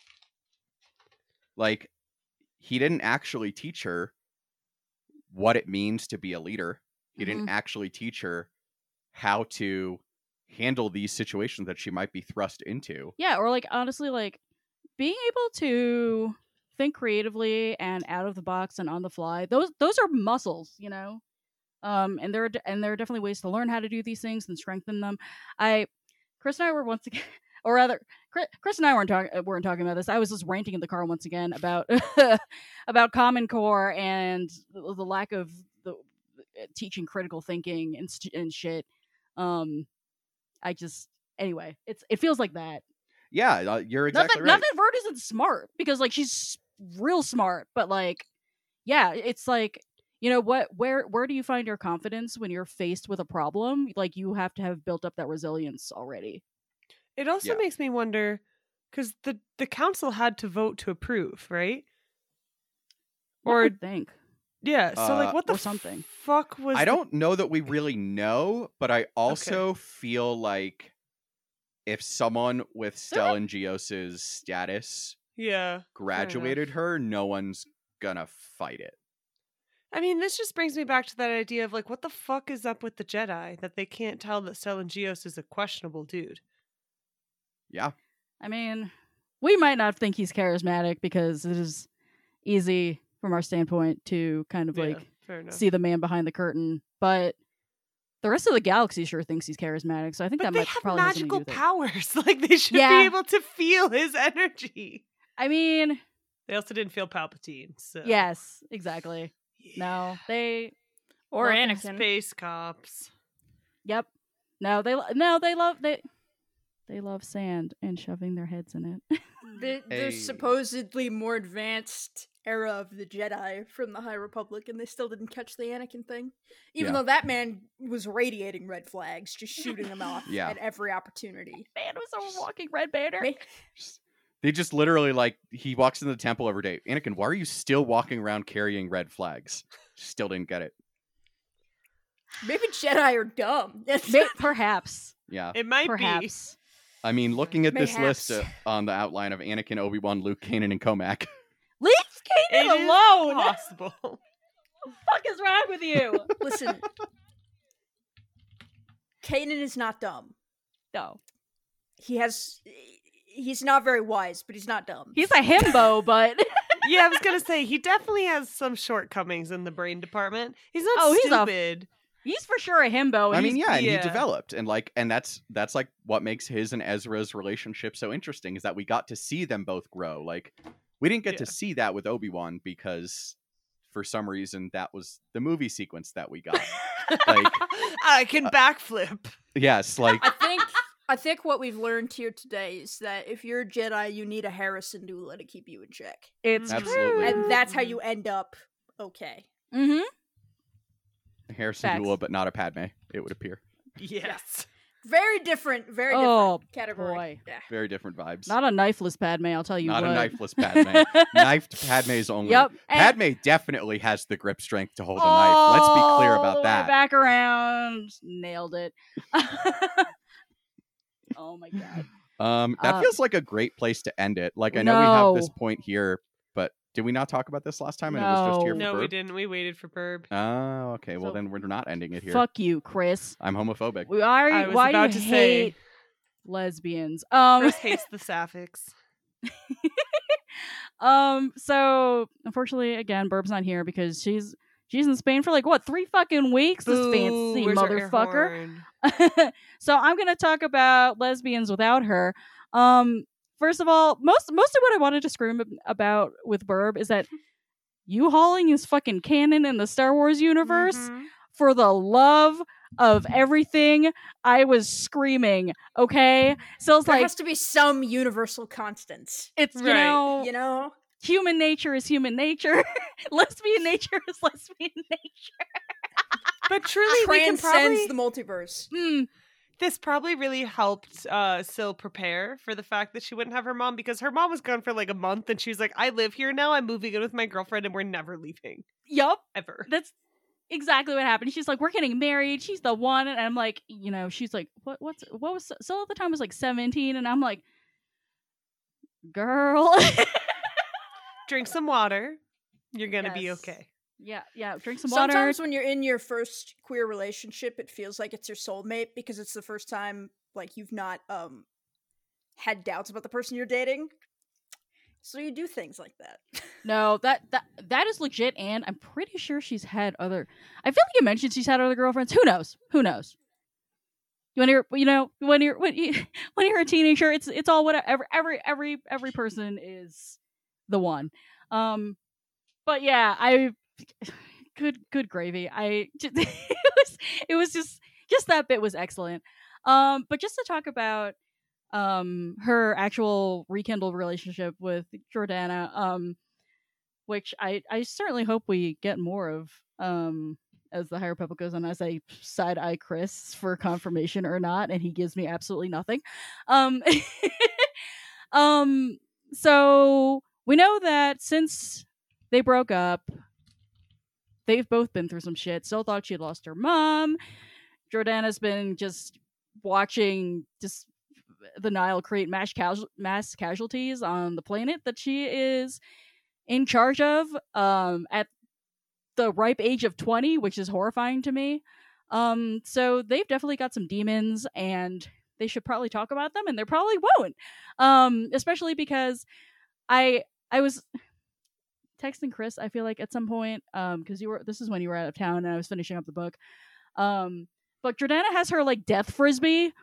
like he didn't actually teach her what it means to be a leader. He didn't actually teach her how to handle these situations that she might be thrust into. yeah, or like honestly, like being able to think creatively and out of the box and on the fly. Those are muscles, you know. And there are definitely ways to learn how to do these things and strengthen them. Chris and I were once again, or rather, Chris and I weren't talking about this. I was just ranting in the car once again about about Common Core and the lack of the teaching critical thinking and shit. Anyway, it feels like that. Yeah, you're exactly right. Not that Vert isn't smart, because like she's real smart, but like, yeah, it's like, you know what? Where do you find your confidence when you're faced with a problem? Like you have to have built up that resilience already. It also makes me wonder, because the council had to vote to approve, right? One Or would think. yeah, so like what the or something. fuck was? I don't know that we really know, but I also feel like if someone with Stellan Gios's status Yeah, graduated her, no one's gonna fight it. I mean, this just brings me back to that idea of like, what the fuck is up with the Jedi that they can't tell that Stellan Gios is a questionable dude? Yeah. I mean, we might not think he's charismatic because it is easy from our standpoint to kind of like fair enough. see the man behind the curtain, but the rest of the galaxy sure thinks he's charismatic. So I think But that they might have probably have something to do magical with it. powers. Like they should Yeah. be able to feel his energy. I mean, They also didn't feel Palpatine. So yes, exactly. No, they. Or Love Anakin. Space cops. Yep. They love sand and shoving their heads in it. The Hey. supposedly more advanced era of the Jedi from the High Republic, and they still didn't catch the Anakin thing. Even Yeah. though that man was radiating red flags, just shooting them off Yeah. at every opportunity. Man was a walking red banner. Ma- They just literally, like, he walks into the temple every day. Anakin, why are you still walking around carrying red flags? Still didn't get it. Maybe Jedi are dumb. Perhaps. Yeah. It might be. Perhaps. I mean, looking at this Mayhaps. list on the outline of Anakin, Obi-Wan, Luke, Kanan, and Comac. Leave It Kanan is alone. What possible. the fuck is wrong with you? Listen, Kanan is not dumb. No. He's not very wise, but he's not dumb. He's a himbo, but Yeah, I was gonna say he definitely has some shortcomings in the brain department. He's not Oh, he's a- stupid. he's for sure a himbo. I mean, He's- yeah, and yeah. he developed, and that's like what makes his and Ezra's relationship so interesting is that we got to see them both grow. Like, we didn't get to Yeah. see that with Obi-Wan because for some reason that was the movie sequence that we got. Like, I can backflip. yes, like I think what we've learned here today is that if you're a Jedi, you need a Harrison Dula to keep you in check. It's Absolutely. And that's how you end up okay. Mm-hmm. Harrison Facts. Dula, but not a Padme, it would appear. Yes. Very different Oh, category. boy. Yeah. Very different vibes. Not a knifeless Padme, I'll tell you Not what. a knifeless Padme. Knifed Padme's only. Yep. And- Padme definitely has the grip strength to hold a knife. Let's be clear All the about way that. Back around. Nailed it. Oh my god. That feels like a great place to end it. Like, I know we have this point here, but did we not talk about this last time? And it was just here for No, we Burb? didn't. We waited for Burb. Oh, okay. Well, So- then we're not ending it here. Fuck you, Chris. I'm homophobic. I was Why do about you to hate say- lesbians? Chris hates the sapphics. So unfortunately, again, Burb's not here because she's in Spain for like what 3 fucking weeks. This fancy Where's our air motherfucker. horn? So I'm gonna talk about lesbians without her. First of all, most of what I wanted to scream about with Burb is that U-hauling is fucking canon in the Star Wars universe. Mhm. For the love of everything, I was screaming. Okay, so it's There like has to be some universal constants. it's Right. You know? human nature is human nature. Lesbian nature is lesbian nature. But truly, we can Transcends probably, the multiverse. this probably really helped Syl prepare for the fact that she wouldn't have her mom, because her mom was gone for like a month and she was like, I live here now. I'm moving in with my girlfriend and we're never leaving. Yup. Ever. exactly what happened. She's like, we're getting married. She's the one. And I'm like, she's like, what was, so at the time was like 17. And I'm like, girl. Drink some water. You're going to be Yes. okay. Yeah. Drink some water. Sometimes when you're in your first queer relationship, it feels like it's your soulmate because it's the first time like you've not had doubts about the person you're dating. So you do things like that. No, that is legit, and I'm pretty sure she's had other. I feel like you mentioned she's had other girlfriends. Who knows? When you're when you're a teenager, it's all whatever. Every person is the one. But yeah, good gravy. It was just that bit was excellent. But just to talk about her actual rekindled relationship with Jordana, which I certainly hope we get more of as the High Republic goes on, as I side eye Chris for confirmation or not, and he gives me absolutely nothing. So we know that since they broke up, they've both been through some shit. Syl thought she had lost her mom. Jordana's been just watching just the Nile create mass casualties on the planet that she is in charge of at the ripe age of 20, which is horrifying to me. So they've definitely got some demons, and they should probably talk about them, and they probably won't. Especially because I was texting Chris, I feel like at some point, because this is when you were out of town and I was finishing up the book. But Jordana has her like death frisbee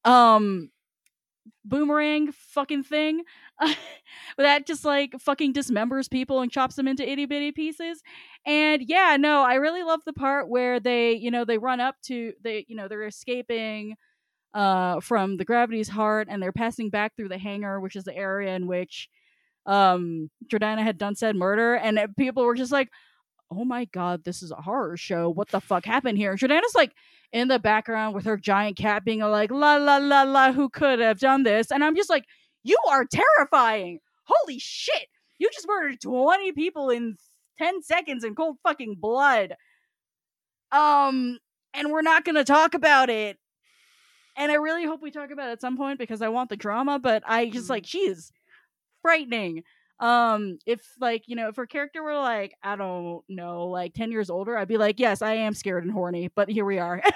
boomerang fucking thing that just like fucking dismembers people and chops them into itty bitty pieces. And yeah, no, I really love the part where they run up to they're escaping from the Gravity's Heart, and they're passing back through the hangar, which is the area in which Jordana had done said murder, and people were just like, oh my god, this is a horror show, what the fuck happened here? And Jordana's like in the background with her giant cat being like, la la la la, who could have done this? And I'm just like, you are terrifying. Holy shit, you just murdered 20 people in 10 seconds in cold fucking blood. And we're not gonna talk about it, and I really hope we talk about it at some point because I want the drama, but I just like, she is frightening. If her character were like, I don't know, like 10 years older, I'd be like, yes, I am scared and horny, but here we are.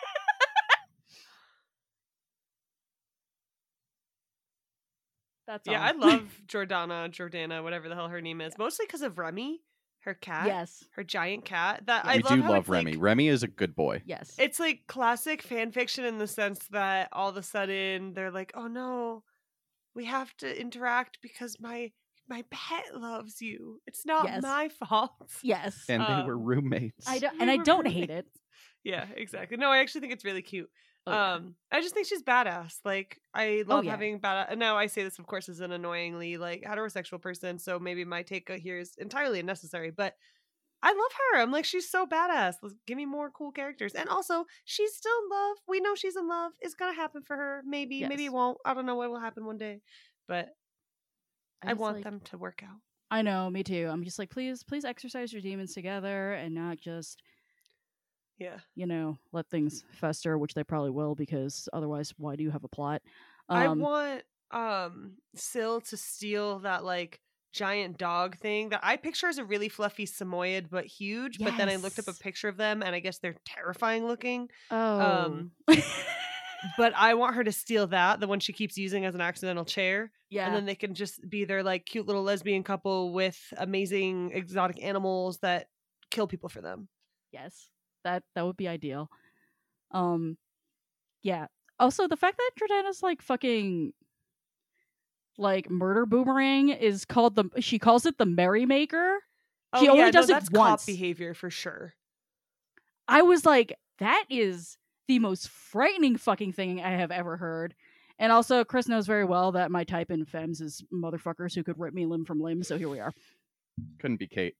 That's all. Yeah, I love Jordana, whatever the hell her name is, mostly because of Remy, her cat. Yes. Her giant cat. That We do love Remy. Remy is a good boy. Yes. It's like classic fan fiction in the sense that all of a sudden they're like, oh no, we have to interact because my pet loves you. It's not my fault. Yes. And they were roommates. I don't hate it. Yeah, exactly. No, I actually think it's really cute. Oh, yeah. I just think she's badass. Like, I love yeah. having badass. Now, I say this, of course, as an annoyingly like heterosexual person, so maybe my take here is entirely unnecessary. But I love her. I'm like, she's so badass. Give me more cool characters. And also, she's still in love. We know she's in love. It's gonna happen for her. Maybe, maybe it won't. I don't know what will happen one day, but I want them to work out. I know, me too. I'm just like, please exercise your demons together and not just, let things fester, which they probably will, because otherwise, why do you have a plot? I want Syl to steal that like giant dog thing that I picture as a really fluffy Samoyed but huge. But then I looked up a picture of them, and I guess they're terrifying looking. Oh. But I want her to steal that, the one she keeps using as an accidental chair. Yeah. And then they can just be their like cute little lesbian couple with amazing exotic animals that kill people for them. Yes. That would be ideal. Yeah. Also, the fact that Jordana's like fucking like murder boomerang is called she calls it the Merrymaker. She only does it that's once. Cop behavior for sure. I was like, that is the most frightening fucking thing I have ever heard. And also, Chris knows very well that my type in femmes is motherfuckers who could rip me limb from limb, so here we are. Couldn't be Kate.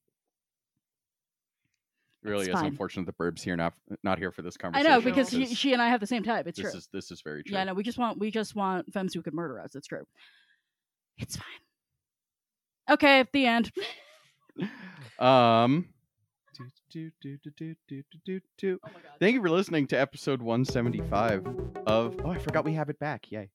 It really is unfortunate the Burb's here not here for this conversation. I know, because she and I have the same type. It's true. This is very true. Yeah, no, we just want femmes who could murder us. It's true. It's fine. Okay, the end. Oh my god. Thank you for listening to episode 175 of. Oh, I forgot we have it back. Yay.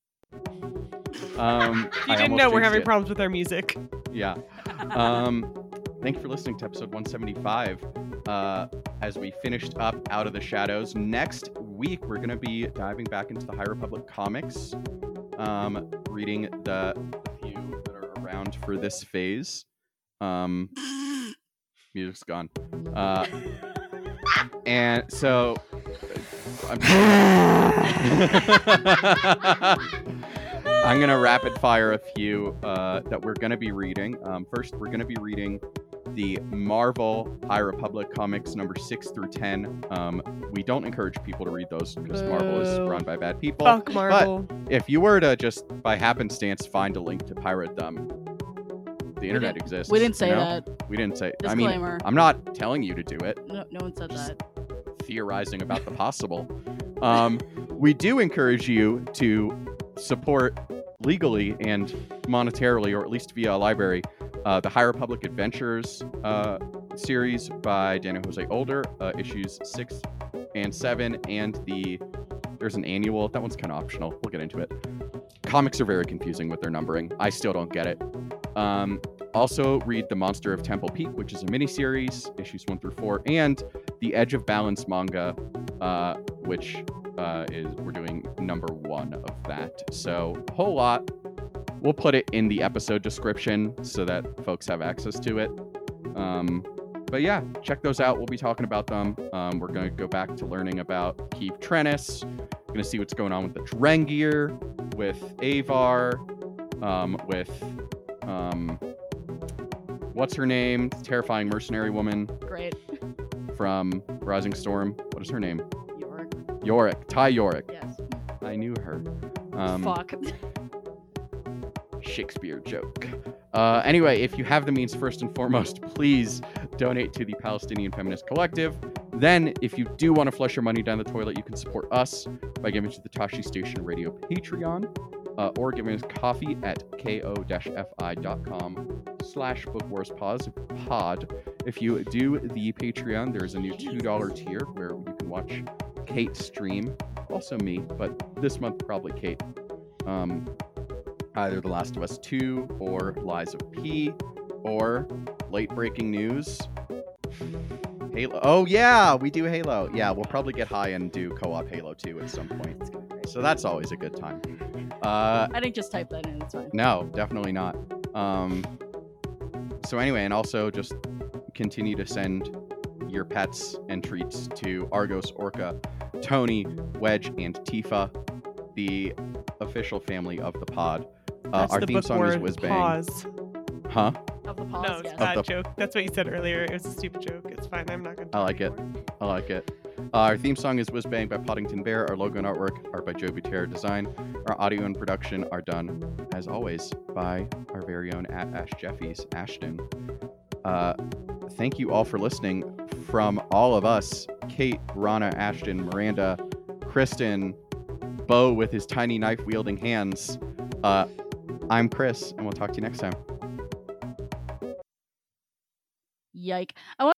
You didn't know we're having problems with our music. Yeah. Thank you for listening to episode 175. As we finished up Out of the Shadows, next week we're going to be diving back into the High Republic comics, reading the few that are around for this phase. Music's gone. And so I'm going to rapid fire a few that we're going to be reading. First, we're going to be reading the Marvel High Republic comics number 6 through 10. We don't encourage people to read those because Marvel is run by bad people. Fuck Marvel. But if you were to just by happenstance find a link to pirate them, the internet exists. We didn't say you know? that. We didn't say. Disclaimer. I mean, I'm not telling you to do it. No one said that. Theorizing about the possible. We do encourage you to support legally and monetarily, or at least via a library, the High Republic Adventures series by Daniel Jose Older, issues 6 and 7, and there's an annual. That one's kind of optional. We'll get into it. Comics are very confusing with their numbering. I still don't get it. Also read The Monster of Temple Peak, which is a miniseries, issues 1 through 4, and the Edge of Balance manga, which we're doing number 1 of that. So a whole lot. We'll put it in the episode description so that folks have access to it. But yeah, check those out. We'll be talking about them. We're going to go back to learning about Keeve Trennis. We're going to see what's going on with the Drengir, with Avar, with what's her name? Terrifying mercenary woman Great. from Rising Storm. What is her name? York. Yorick. Ty Yorick. Yes. I knew her. Fuck. Shakespeare joke. Anyway, if you have the means, first and foremost, please donate to the Palestinian Feminist Collective. Then, if you do want to flush your money down the toilet, you can support us by giving to the Tashi Station Radio Patreon, or giving us coffee at ko-fi.com/bookwarspod. If you do the Patreon, there's a new $2 tier where you can watch Kate stream, also me, but this month probably Kate. Either The Last of Us 2 or Lies of P, or late breaking news, Halo. Oh yeah, we do Halo. Yeah, we'll probably get high and do co-op Halo 2 at some point. So that's always a good time. I didn't just type that in. It's fine. No, definitely not. So anyway, and also just continue to send your pets and treats to Argos, Orca, Tony, Wedge, and Tifa, the official family of the pod. That's our the theme book song is word, Whiz Bang. pause. Huh? Of the pause, No, it's yes. a bad the- joke. That's what you said earlier. It was a stupid joke. It's fine. I'm not going to I like it. I like it. Our theme song is Whiz Bang by Poddington Bear. Our logo and artwork are by Joe Butera Design. Our audio and production are done, as always, by our very own Ash Jeffys, Ashton. Thank you all for listening. From all of us, Kate, Rana, Ashton, Miranda, Kristen, Bo with his tiny knife-wielding hands. I'm Chris, and we'll talk to you next time. Yike. I want